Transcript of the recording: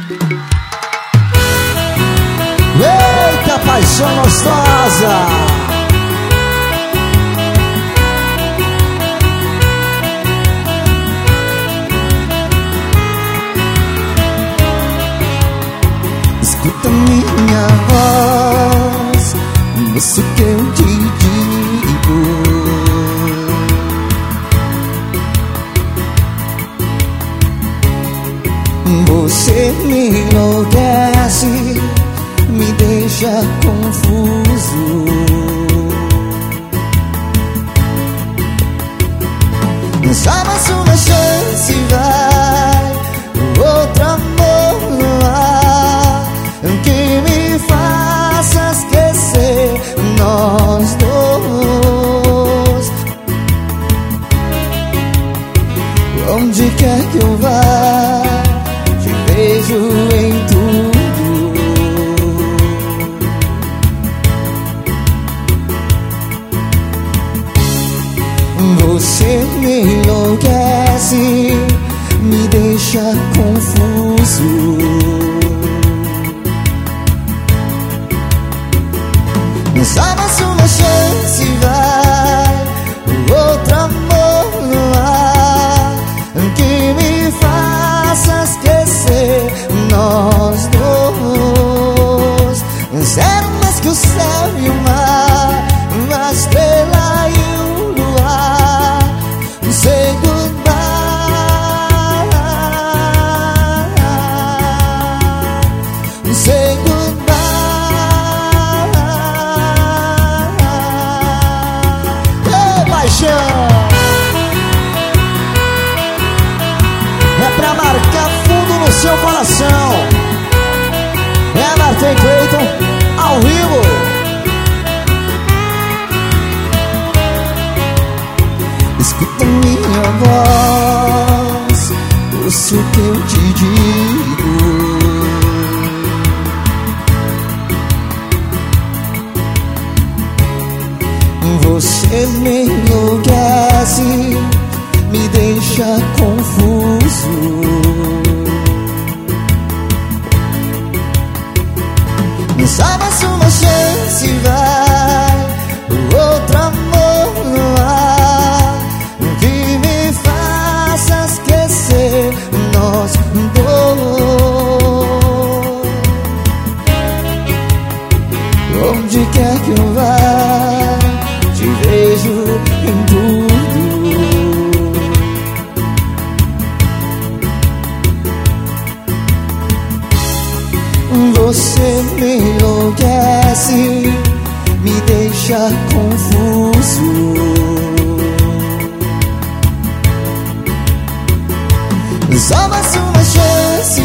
Eita, paixão gostosa! Escuta minha voz, ouça o que eu te digo. Você me enlouquece, me deixa confuso. Só mais uma chance, vai. Outro amor não há que me faça esquecer nós dois. Onde quer que eu vá, te vejo em tudo. Você me enlouquece, me deixa confuso. Só mais uma chance, vai. Outro amor não há que me faça esquecer nós dois. Zero mais que o céu e o mar, a estrela e o luar. Say goodbye, say goodbye. Ei, paixão! É pra marcar fundo no seu coração. É Martin Clayton ao vivo. Escuta minha voz, ouça o que eu te digo. Você me enlouquece, me deixa confuso. Só mais uma chance, vai. Outro amor não há que me faça esquecer nós dois. Onde quer que eu vá, te vejo em tudo. Você me enlouquece, me deixa confuso. Só mais uma chance,